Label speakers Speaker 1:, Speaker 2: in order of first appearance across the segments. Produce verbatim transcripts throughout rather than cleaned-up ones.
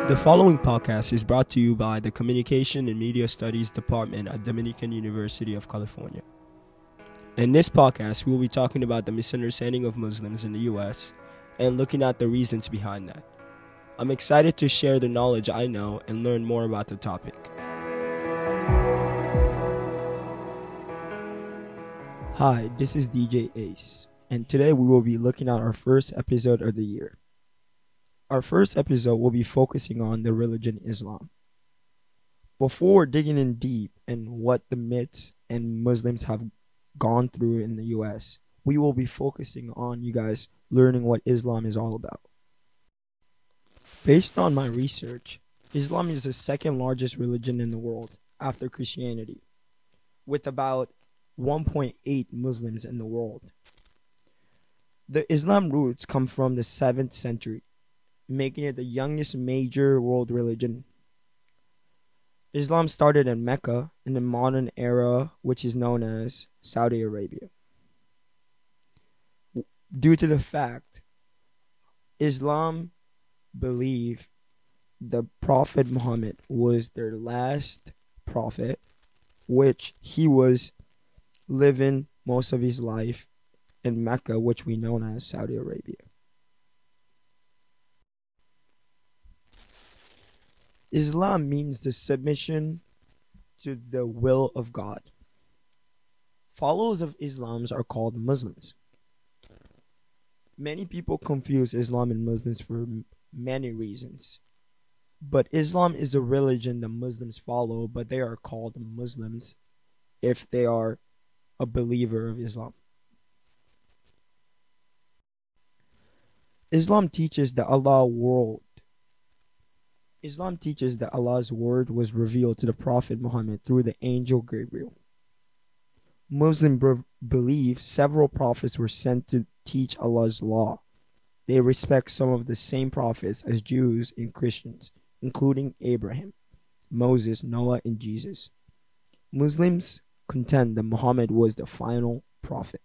Speaker 1: The following podcast is brought to you by the Communication and Media Studies Department at Dominican University of California. In this podcast, we will be talking about the misunderstanding of Muslims in the U S and looking at the reasons behind that. I'm excited to share the knowledge I know and learn more about the topic. Hi, this is D J Ace, and today we will be looking at our first episode of the year. Our first episode will be focusing on the religion Islam. Before digging in deep and what the myths and Muslims have gone through in the U S, we will be focusing on you guys learning what Islam is all about. Based on my research, Islam is the second largest religion in the world after Christianity, with about one point eight Muslims in the world. The Islam roots come from the seventh century, making it the youngest major world religion. Islam started in Mecca in the modern era, which is known as Saudi Arabia. Due to the fact Islam believe the Prophet Muhammad was their last prophet, which he was living most of his life in Mecca, which we know as Saudi Arabia. Islam means the submission to the will of God. Followers of Islam are called Muslims. Many people confuse Islam and Muslims for many reasons. But Islam is the religion the Muslims follow, but they are called Muslims if they are a believer of Islam. Islam teaches that Allah world Islam teaches that Allah's word was revealed to the Prophet Muhammad through the angel Gabriel. Muslims b- believe several prophets were sent to teach Allah's law. They respect some of the same prophets as Jews and Christians, including Abraham, Moses, Noah, and Jesus. Muslims contend that Muhammad was the final prophet.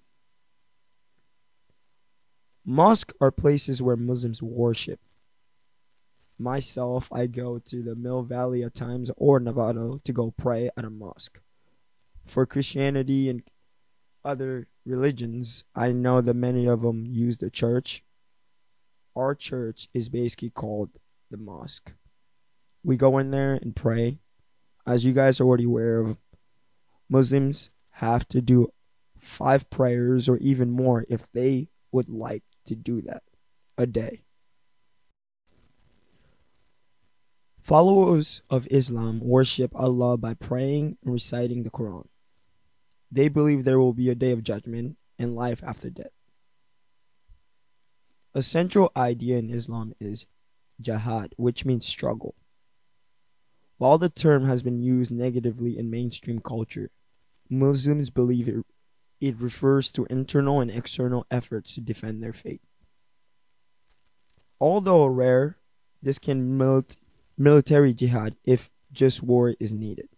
Speaker 1: Mosques are places where Muslims worship. Myself, I go to the Mill Valley at times or Nevada to go pray at a mosque. For Christianity and other religions, I know that many of them use the church. Our church is basically called the mosque. We go in there and pray. As you guys are already aware of, Muslims have to do five prayers or even more if they would like to do that a day. Followers of Islam worship Allah by praying and reciting the Quran. They believe there will be a day of judgment and life after death. A central idea in Islam is jihad, which means struggle. While the term has been used negatively in mainstream culture, Muslims believe it, it refers to internal and external efforts to defend their faith. Although rare, this can melt military jihad if just war is needed.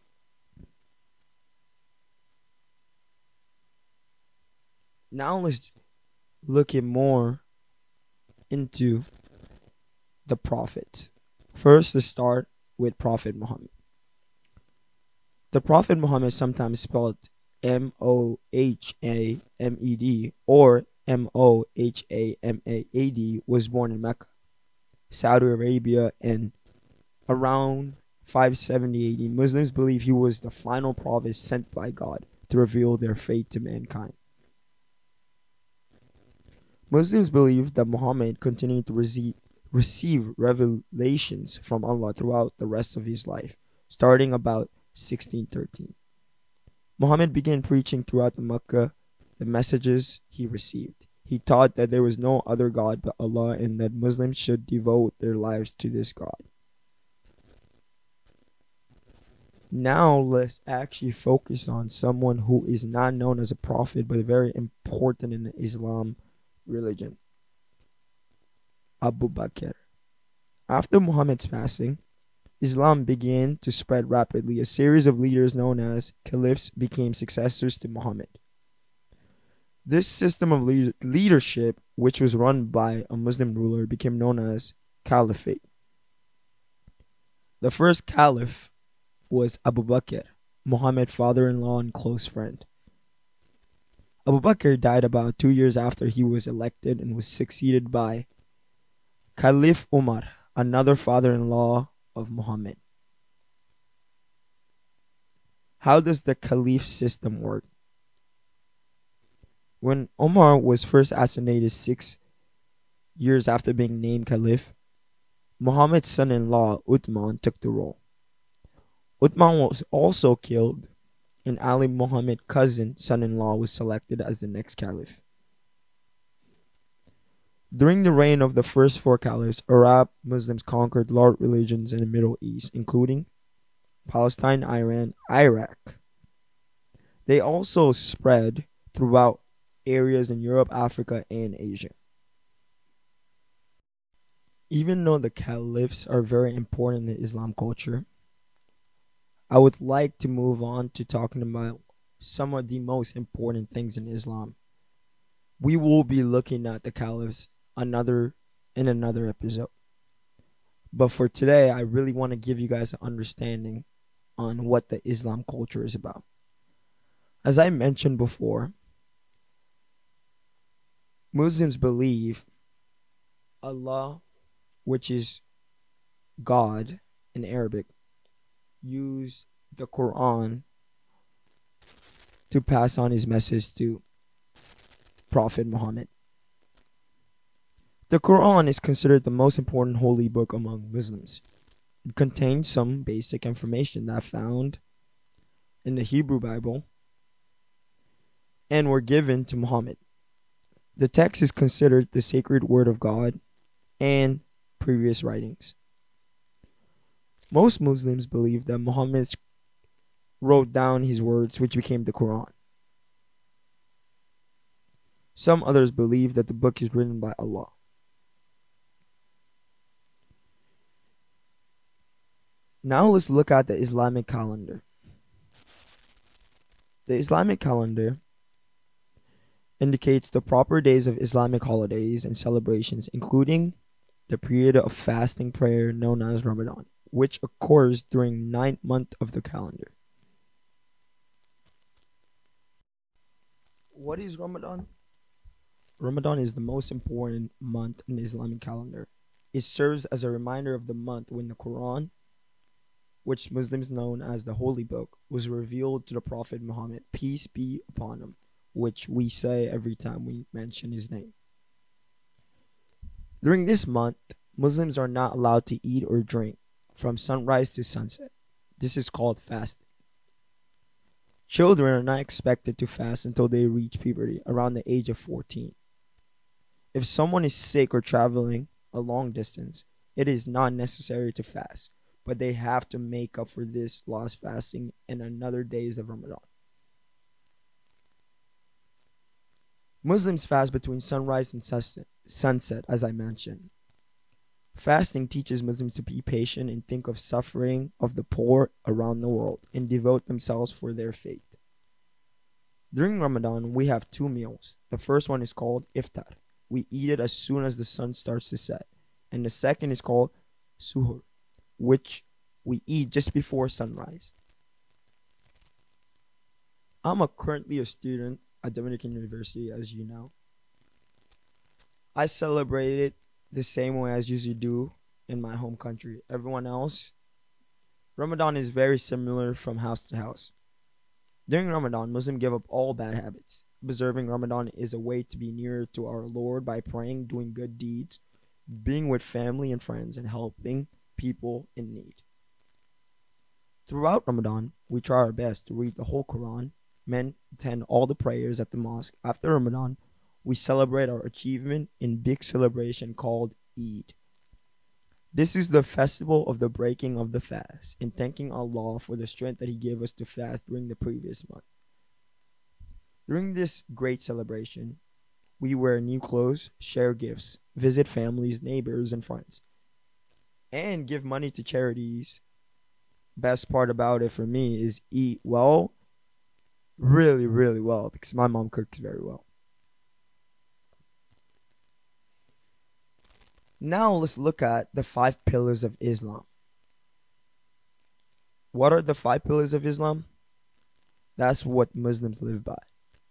Speaker 1: Now let's look at more into the prophets. First, let's start with Prophet Muhammad. The Prophet Muhammad, sometimes spelled M O H A M E D or M O H A M A A D, was born in Mecca, Saudi Arabia, and around five seventy A D, Muslims believe he was the final prophet sent by God to reveal their fate to mankind. Muslims believe that Muhammad continued to receive, receive revelations from Allah throughout the rest of his life, starting about sixteen thirteen. Muhammad began preaching throughout the Mecca the messages he received. He taught that there was no other God but Allah and that Muslims should devote their lives to this God. Now let's actually focus on someone who is not known as a prophet but very important in the Islam religion. Abu Bakr. After Muhammad's passing, Islam began to spread rapidly. A series of leaders known as caliphs became successors to Muhammad. This system of le- leadership, which was run by a Muslim ruler, became known as caliphate. The first caliph was Abu Bakr, Muhammad's father-in-law and close friend. Abu Bakr died about two years after he was elected and was succeeded by Caliph Umar, another father-in-law of Muhammad. How does the caliph system work? When Umar was first assassinated six years after being named caliph, Muhammad's son-in-law Uthman took the role. Uthman was also killed, and Ali Muhammad's cousin, son-in-law, was selected as the next caliph. During the reign of the first four caliphs, Arab Muslims conquered large religions in the Middle East, including Palestine, Iran, Iraq. They also spread throughout areas in Europe, Africa, and Asia. Even though the caliphs are very important in Islam culture, I would like to move on to talking about some of the most important things in Islam. We will be looking at the caliphs another in another episode. But for today, I really want to give you guys an understanding on what the Islam culture is about. As I mentioned before, Muslims believe Allah, which is God in Arabic, use the Quran to pass on his message to Prophet Muhammad. The Quran is considered the most important holy book among Muslims. It contains some basic information that found in the Hebrew Bible and were given to Muhammad. The text is considered the sacred word of God and previous writings. Most Muslims believe that Muhammad wrote down his words, which became the Quran. Some others believe that the book is written by Allah. Now let's look at the Islamic calendar. The Islamic calendar indicates the proper days of Islamic holidays and celebrations, including the period of fasting prayer known as Ramadan, which occurs during ninth month of the calendar. What is Ramadan? Ramadan is the most important month in the Islamic calendar. It serves as a reminder of the month when the Quran, which Muslims know as the Holy Book, was revealed to the Prophet Muhammad, peace be upon him, which we say every time we mention his name. During this month, Muslims are not allowed to eat or drink from sunrise to sunset. This is called fasting. Children are not expected to fast until they reach puberty, around the age of fourteen. If someone is sick or traveling a long distance, it is not necessary to fast, but they have to make up for this lost fasting in another days of Ramadan. Muslims fast between sunrise and sunset, as I mentioned. Fasting teaches Muslims to be patient and think of suffering of the poor around the world and devote themselves for their faith. During Ramadan, we have two meals. The first one is called iftar. We eat it as soon as the sun starts to set. And the second is called suhoor, which we eat just before sunrise. I'm a, currently a student at Dominican University, as you know. I celebrate it the same way as usually do in my home country. Everyone else, Ramadan is very similar from house to house. During Ramadan, Muslims give up all bad habits. Observing Ramadan is a way to be nearer to our Lord by praying, doing good deeds, being with family and friends, and helping people in need. Throughout Ramadan, we try our best to read the whole Quran, men attend all the prayers at the mosque. After Ramadan, we celebrate our achievement in big celebration called Eid. This is the festival of the breaking of the fast and thanking Allah for the strength that He gave us to fast during the previous month. During this great celebration, we wear new clothes, share gifts, visit families, neighbors, and friends, and give money to charities. Best part about it for me is eat well, really, really well, because my mom cooks very well. Now let's look at the five pillars of Islam. What are the five pillars of Islam? That's what Muslims live by.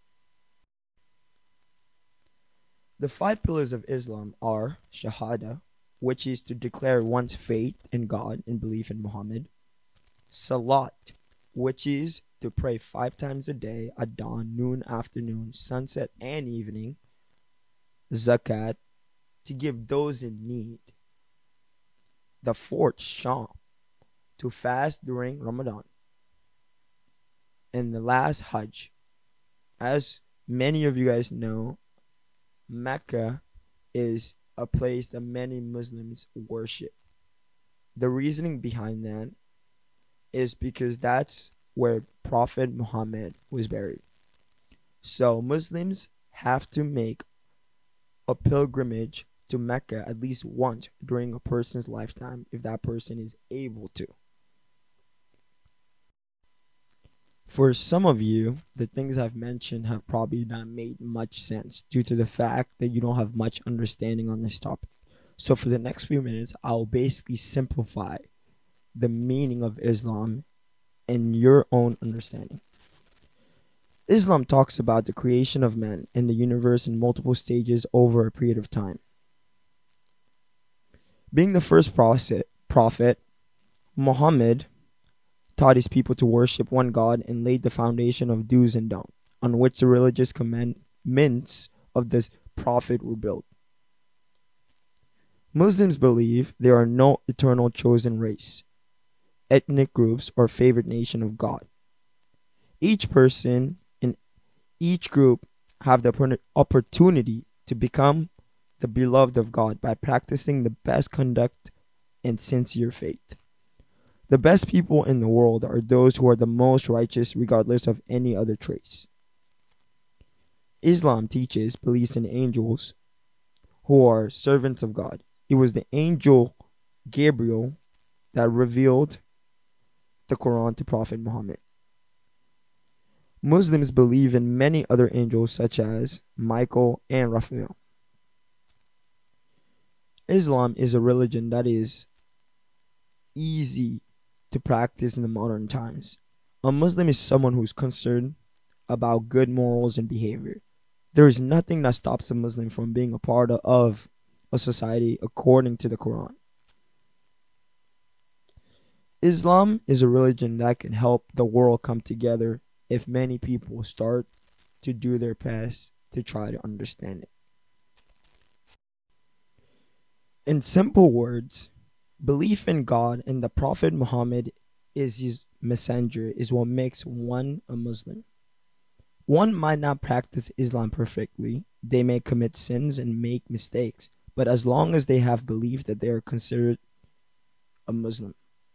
Speaker 1: The five pillars of Islam are Shahada, which is to declare one's faith in God and belief in Muhammad. Salat, which is to pray five times a day at dawn, noon, afternoon, sunset, and evening. Zakat, to give those in need. The fourth, Sham, to fast during Ramadan. And the last, Hajj. As many of you guys know, Mecca is a place that many Muslims worship. The reasoning behind that is because that's where Prophet Muhammad was buried. So Muslims have to make a pilgrimage to Mecca at least once during a person's lifetime if that person is able to. For some of you, the things I've mentioned have probably not made much sense due to the fact that you don't have much understanding on this topic. So for the next few minutes, I'll basically simplify the meaning of Islam in your own understanding. Islam talks about the creation of man and the universe in multiple stages over a period of time. Being the first prophet, prophet Muhammad taught his people to worship one God and laid the foundation of do's and don'ts, on which the religious commandments of this prophet were built. Muslims believe there are no eternal chosen race, ethnic groups, or favorite nation of God. Each person in each group have the opportunity to become the beloved of God by practicing the best conduct and sincere faith. The best people in the world are those who are the most righteous regardless of any other traits. Islam teaches beliefs in angels who are servants of God. It was the angel Gabriel that revealed the Quran to Prophet Muhammad. Muslims believe in many other angels such as Michael and Raphael. Islam is a religion that is easy to practice in the modern times. A Muslim is someone who's concerned about good morals and behavior. There is nothing that stops a Muslim from being a part of a society according to the Quran. Islam is a religion that can help the world come together if many people start to do their best to try to understand it. In simple words, belief in God and the Prophet Muhammad is his messenger is what makes one a Muslim. One might not practice Islam perfectly. They may commit sins and make mistakes, but as long as they have belief that they are considered a Muslim.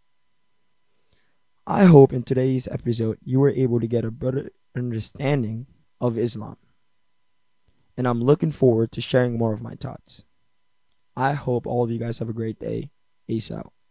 Speaker 1: I hope in today's episode you were able to get a better understanding of Islam. And I'm looking forward to sharing more of my thoughts. I hope all of you guys have a great day. Peace out.